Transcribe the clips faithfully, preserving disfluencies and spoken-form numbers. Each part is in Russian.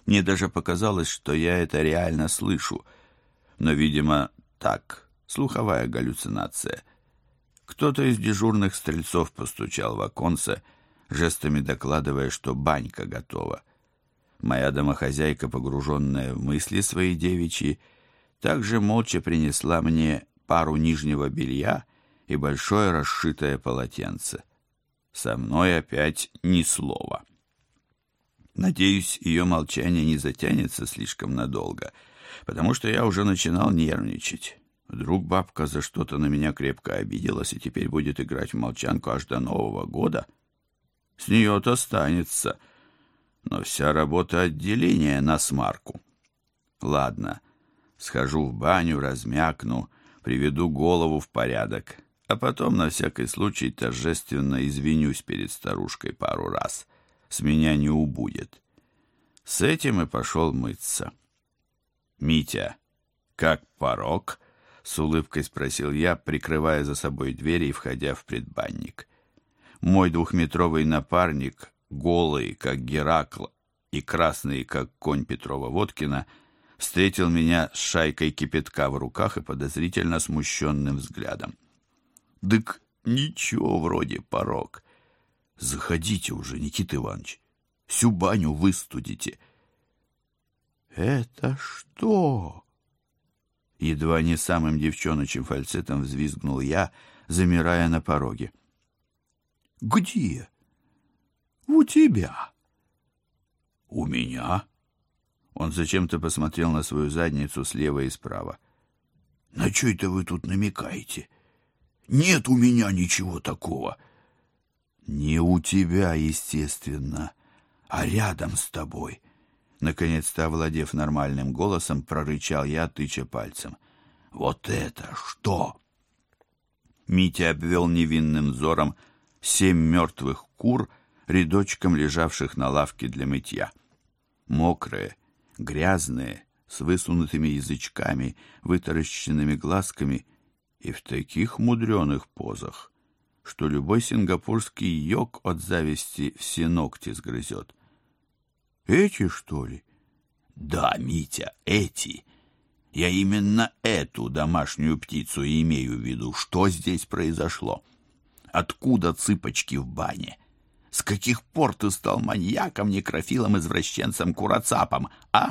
Мне даже показалось, что я это реально слышу. Но, видимо, так, слуховая галлюцинация. Кто-то из дежурных стрельцов постучал в оконце, жестами докладывая, что банька готова. Моя домохозяйка, погруженная в мысли свои девичьи, также молча принесла мне пару нижнего белья и большое расшитое полотенце. Со мной опять ни слова. Надеюсь, ее молчание не затянется слишком надолго, потому что я уже начинал нервничать. Вдруг бабка за что-то на меня крепко обиделась и теперь будет играть в молчанку аж до Нового года. С нее-то останется, но вся работа отделения на смарку. Ладно, схожу в баню, размякну, приведу голову в порядок, а потом на всякий случай торжественно извинюсь перед старушкой пару раз. С меня не убудет. С этим и пошел мыться. «Митя, как порог?» — с улыбкой спросил я, прикрывая за собой дверь и входя в предбанник. Мой двухметровый напарник, голый, как Геракл, и красный, как конь Петрова-Водкина, встретил меня с шайкой кипятка в руках и подозрительно смущенным взглядом. «Дык ничего вроде порог. Заходите уже, Никита Иванович, всю баню выстудите». «Это что?» Едва не самым девчоночим фальцетом взвизгнул я, замирая на пороге. «Где?» «У тебя». «У меня?» Он зачем-то посмотрел на свою задницу слева и справа. «На что это вы тут намекаете? Нет у меня ничего такого». «Не у тебя, естественно, а рядом с тобой». Наконец-то, овладев нормальным голосом, прорычал я, тыча пальцем. «Вот это что?» Митя обвел невинным взором семь мертвых кур, рядочком лежавших на лавке для мытья. Мокрые, грязные, с высунутыми язычками, вытаращенными глазками и в таких мудреных позах, что любой сингапурский йог от зависти все ногти сгрызет. «Эти, что ли?» «Да, Митя, эти. Я именно эту домашнюю птицу имею в виду. Что здесь произошло? Откуда цыпочки в бане? С каких пор ты стал маньяком, некрофилом, извращенцем, курацапом, а?»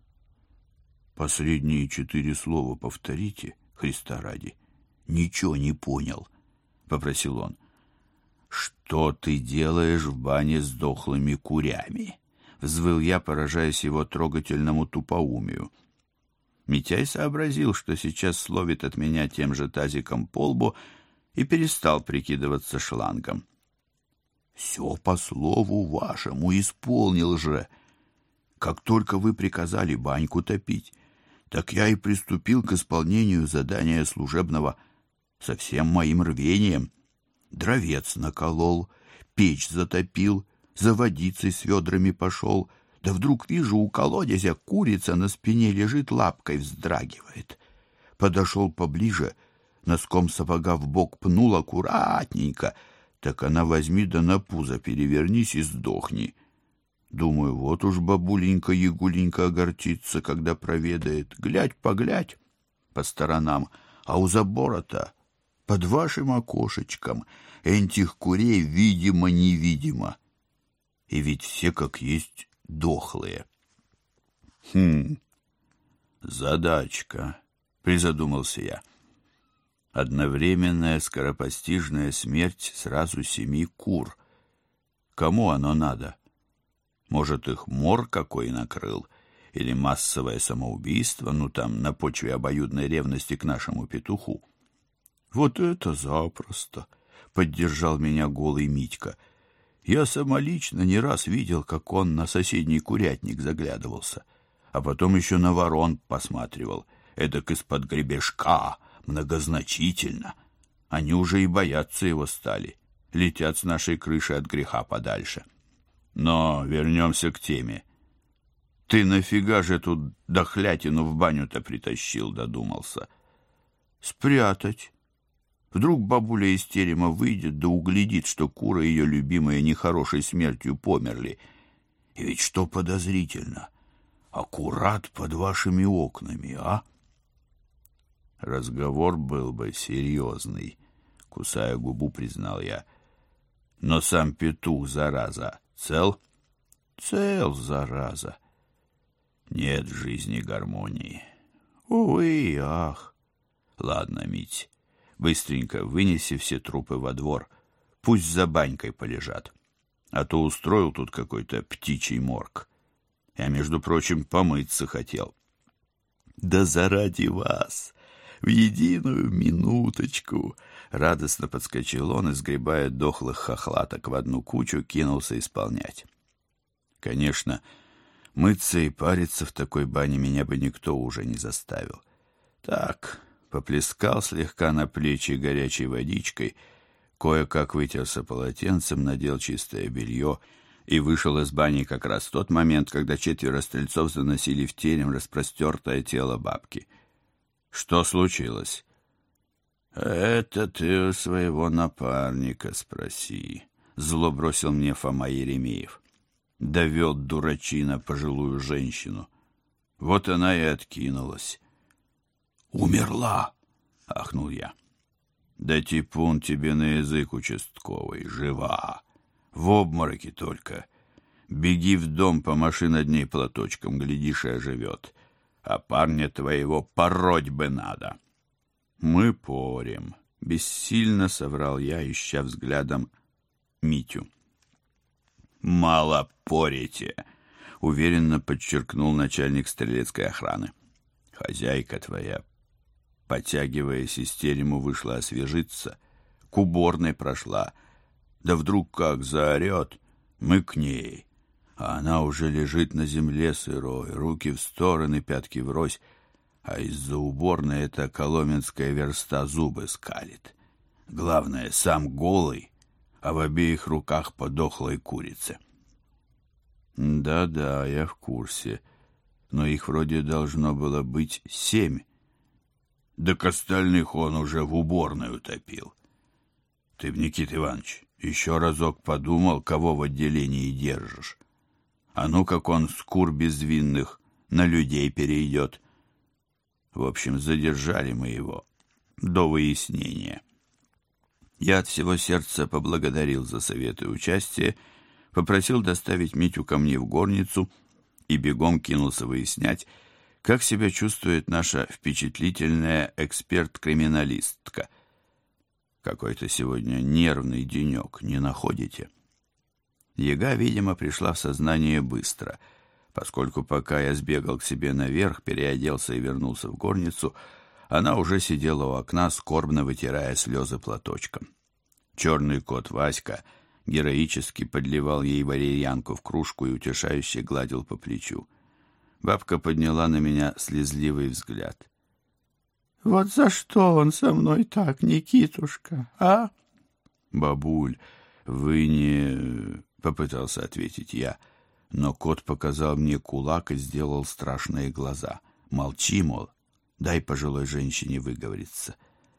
«Последние четыре слова повторите, Христа ради». «Ничего не понял», — попросил он. «Что ты делаешь в бане с дохлыми курями?» — взвыл я, поражаясь его трогательному тупоумию. Митяй сообразил, что сейчас словит от меня тем же тазиком по лбу, и перестал прикидываться шлангом. «Все по слову вашему исполнил же. Как только вы приказали баньку топить, так я и приступил к исполнению задания служебного со всем моим рвением. Дровец наколол, печь затопил, за водицей с ведрами пошел, да вдруг вижу, у колодезя курица на спине лежит, лапкой вздрагивает. Подошел поближе, носком сапога в бок пнул аккуратненько, так она возьми да на пузо перевернись и сдохни. Думаю, вот уж бабуленька-ягуленька огорчится, когда проведает. Глядь-поглядь по сторонам, а у забора-то под вашим окошечком этих курей видимо-невидимо. И ведь все как есть дохлые». «Хм, задачка», — призадумался я. «Одновременная скоропостижная смерть сразу семи кур. Кому оно надо? Может, их мор какой накрыл? Или массовое самоубийство, ну там, на почве обоюдной ревности к нашему петуху?» «Вот это запросто», — поддержал меня голый Митька. «Я самолично не раз видел, как он на соседний курятник заглядывался, а потом еще на ворон посматривал, эдак из-под гребешка, многозначительно. Они уже и бояться его стали, летят с нашей крыши от греха подальше. Но вернемся к теме. Ты нафига же эту дохлятину в баню-то притащил?» — додумался. «Спрятать. Вдруг бабуля из терема выйдет да углядит, что куры ее любимые нехорошей смертью померли. И ведь что подозрительно? аккурат под вашими окнами, а? Разговор был бы серьезный, кусая губу, признал я. Но сам петух, зараза, цел? Цел, зараза. Нет в жизни гармонии. Увы, ах. Ладно, Мить, быстренько вынеси все трупы во двор. Пусть за банькой полежат. А то устроил тут какой-то птичий морг. Я, между прочим, помыться хотел. Да заради вас! В единую минуточку! Радостно подскочил он и, сгребая дохлых хохлаток в одну кучу, кинулся исполнять. Конечно, мыться и париться в такой бане меня бы никто уже не заставил. Так, поплескал слегка на плечи горячей водичкой, кое-как вытерся полотенцем, надел чистое белье и вышел из бани как раз в тот момент, когда четверо стрельцов заносили в терем распростертое тело бабки. Что случилось? Это ты у своего напарника спроси, зло бросил мне Фома Еремеев. Довел дурачина пожилую женщину. Вот она и откинулась. Умерла, ахнул я. Да типун тебе на язык, участковый, жива. В обмороке только. Беги в дом, помаши над ней платочком, глядишь, и оживет. А парня твоего пороть бы надо. Мы порем, бессильно соврал я, ища взглядом Митю. Мало порете, уверенно подчеркнул начальник стрелецкой охраны. Хозяйка твоя, потягиваясь из терему, вышла освежиться, к уборной прошла. Да вдруг как заорет, мы к ней, а она уже лежит на земле сырой, руки в стороны, пятки врозь, а из-за уборной эта коломенская верста зубы скалит. Главное, сам голый, а в обеих руках по дохлой курице. Да-да, я в курсе, но их вроде должно было быть семь. Так остальных он уже в уборной утопил. Ты б, Никита Иванович, еще разок подумал, кого в отделении держишь. А ну, как он с кур безвинных на людей перейдет. В общем, задержали мы его до выяснения. Я от всего сердца поблагодарил за совет и участие, попросил доставить Митю ко мне в горницу и бегом кинулся выяснять, как себя чувствует наша впечатлительная эксперт-криминалистка. Какой-то сегодня нервный денек, не находите? Яга, видимо, пришла в сознание быстро, поскольку пока я сбегал к себе наверх, переоделся и вернулся в горницу, она уже сидела у окна, скорбно вытирая слезы платочком. Черный кот Васька героически подливал ей валерьянку в кружку и утешающе гладил по плечу. Бабка подняла на меня слезливый взгляд. «Вот за что он со мной так, Никитушка, а?» «Бабуль, вы не...» — попытался ответить я, но кот показал мне кулак и сделал страшные глаза. «Молчи, мол, дай пожилой женщине выговориться».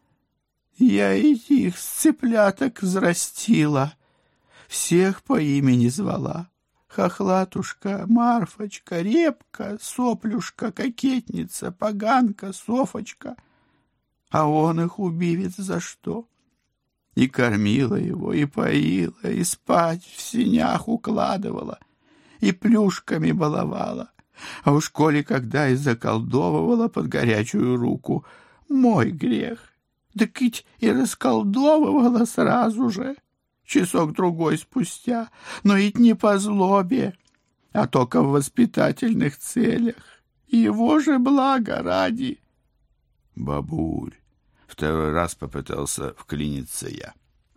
«Я этих цыпляток взрастила, всех по имени звала. Хохлатушка, Марфочка, Репка, Соплюшка, Кокетница, Поганка, Софочка. А он их убивец за что? И кормила его, и поила, и спать в сенях укладывала, и плюшками баловала. А уж коли когда и заколдовывала под горячую руку, мой грех. Так ведь и расколдовывала сразу же, часок-другой спустя, но ведь не по злобе, а только в воспитательных целях. Его же благо ради. Бабуль, второй раз попытался вклиниться я.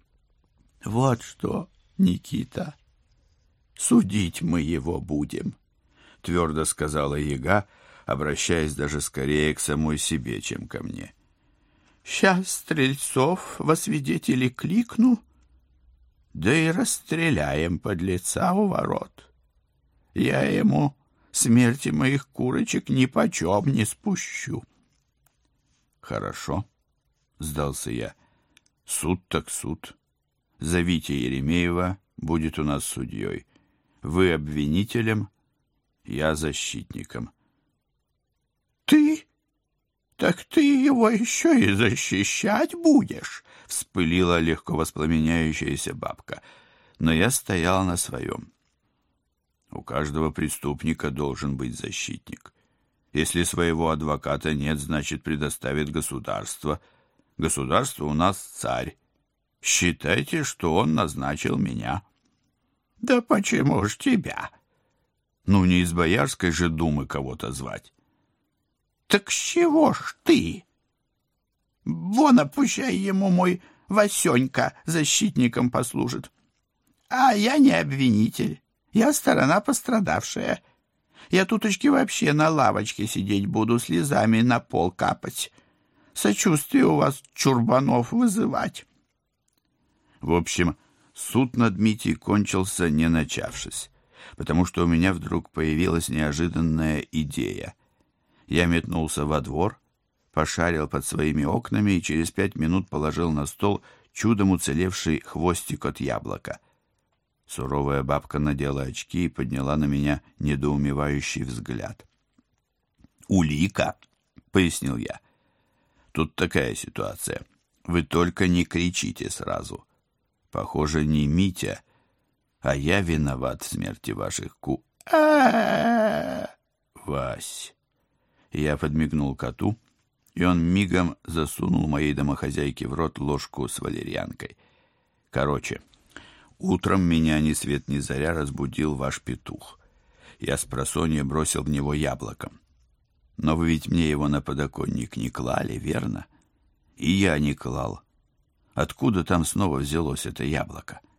Вот что, Никита, судить мы его будем, твердо сказала Яга, обращаясь даже скорее к самой себе, чем ко мне. Сейчас стрельцов во свидетели кликну, да и расстреляем подлеца у ворот. Я ему смерти моих курочек нипочем не спущу. Хорошо, сдался я. Суд так суд. Зовите Еремеева, будет у нас судьей. Вы обвинителем, Я защитником. Ты? Так ты его еще и защищать будешь? Вспылила легко воспламеняющаяся бабка. Но я стоял на своем. У каждого преступника должен быть защитник. Если своего адвоката нет, значит, предоставит государство. Государство у нас царь. Считайте, что он назначил меня. Да почему ж тебя? Ну, не из Боярской же думы кого-то звать. Так с чего ж ты? Вон, опущай ему мой Васенька защитником послужит. А я не обвинитель, я сторона пострадавшая. Я туточки вообще на лавочке сидеть буду, слезами на пол капать. Сочувствие у вас, чурбанов, вызывать. В общем, суд над Митей кончился, не начавшись, потому что у меня вдруг появилась неожиданная идея. Я метнулся во двор, пошарил под своими окнами и через пять минут положил на стол чудом уцелевший хвостик от яблока. Суровая бабка надела очки и подняла на меня недоумевающий взгляд. «Улика», — пояснил я. «Тут такая ситуация. Вы только не кричите сразу. Похоже, не Митя, а я виноват в смерти ваших ку...» «Вась». Я подмигнул коту, и он мигом засунул моей домохозяйке в рот ложку с валерьянкой. Короче, утром меня ни свет ни заря разбудил ваш петух. Я спросонья бросил в него яблоком. Но вы ведь мне его на подоконник не клали, верно? И я не клал. Откуда там снова взялось это яблоко?